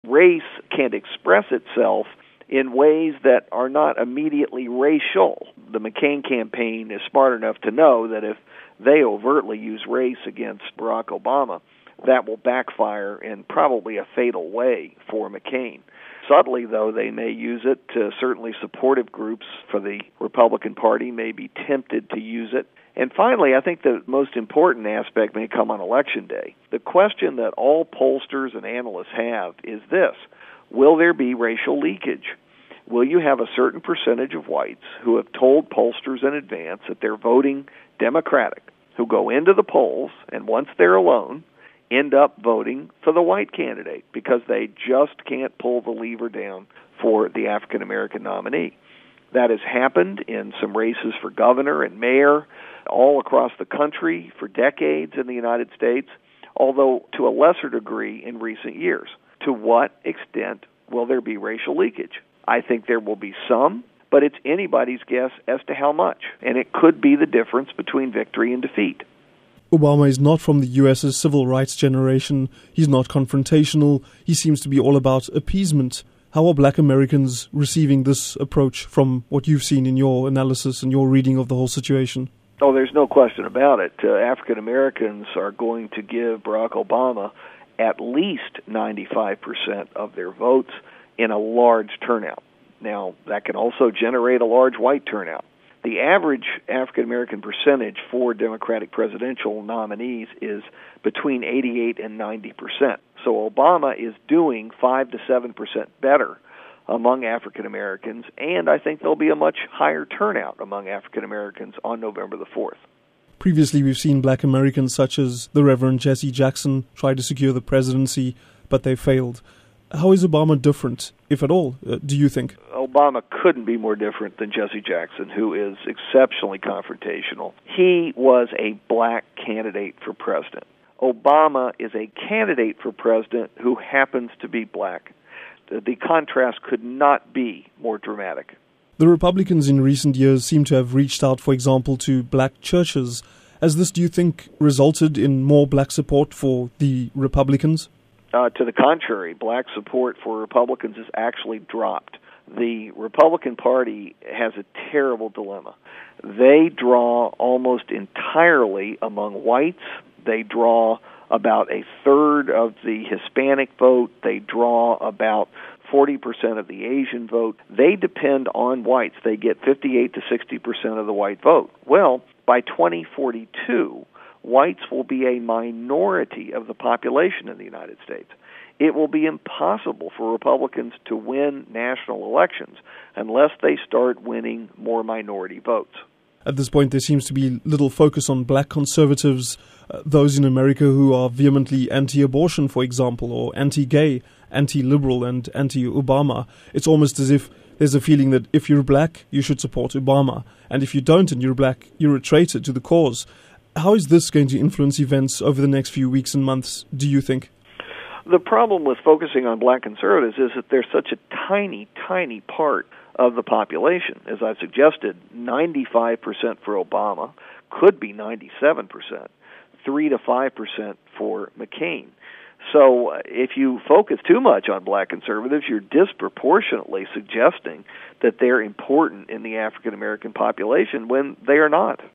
Race can express itself in ways that are not immediately racial. The McCain campaign is smart enough to know that if they overtly use race against Barack Obama, that will backfire in probably a fatal way for McCain. Subtly, though, they may use it to certainly supportive groups for the Republican Party may be tempted to use it. And finally, I think the most important aspect may come on Election Day. The question that all pollsters and analysts have is this: will there be racial leakage? Will you have a certain percentage of whites who have told pollsters in advance that they're voting Democratic, who go into the polls, and once they're alone, end up voting for the white candidate because they just can't pull the lever down for the African-American nominee? That has happened in some races for governor and mayor all across the country for decades in the United States, although to a lesser degree in recent years. To what extent will there be racial leakage? I think there will be some, but it's anybody's guess as to how much, and it could be the difference between victory and defeat. Obama is not from the U.S.'s civil rights generation. He's not confrontational. He seems to be all about appeasement. How are black Americans receiving this approach from what you've seen in your analysis and your reading of the whole situation? Oh, there's no question about it. African Americans are going to give Barack Obama at least 95% of their votes in a large turnout. Now, that can also generate a large white turnout. The average African American percentage for Democratic presidential nominees is between 88 and 90%. So Obama is doing 5 to 7% better among African Americans, and I think there'll be a much higher turnout among African Americans on November the 4th. Previously, we've seen black Americans such as the Reverend Jesse Jackson try to secure the presidency, but they failed. How is Obama different, if at all, do you think? Obama couldn't be more different than Jesse Jackson, who is exceptionally confrontational. He was a black candidate for president. Obama is a candidate for president who happens to be black. The contrast could not be more dramatic. The Republicans in recent years seem to have reached out, for example, to black churches. Has this, do you think, resulted in more black support for the Republicans? To the contrary, black support for Republicans has actually dropped. The Republican Party has a terrible dilemma. They draw almost entirely among whites. They draw about a third of the Hispanic vote. They draw about 40% of the Asian vote. They depend on whites. They get 58 to 60% of the white vote. Well, by 2042, whites will be a minority of the population in the United States. It will be impossible for Republicans to win national elections unless they start winning more minority votes. At this point, there seems to be little focus on black conservatives, those in America who are vehemently anti-abortion, for example, or anti-gay, anti-liberal, and anti-Obama. It's almost as if there's a feeling that if you're black, you should support Obama, and if you don't and you're black, you're a traitor to the cause. How is this going to influence events over the next few weeks and months, do you think? The problem with focusing on black conservatives is that they're such a tiny, tiny part of the population. As I've suggested, 95% for Obama, could be 97%, 3 to 5% for McCain. So if you focus too much on black conservatives, you're disproportionately suggesting that they're important in the African American population when they are not.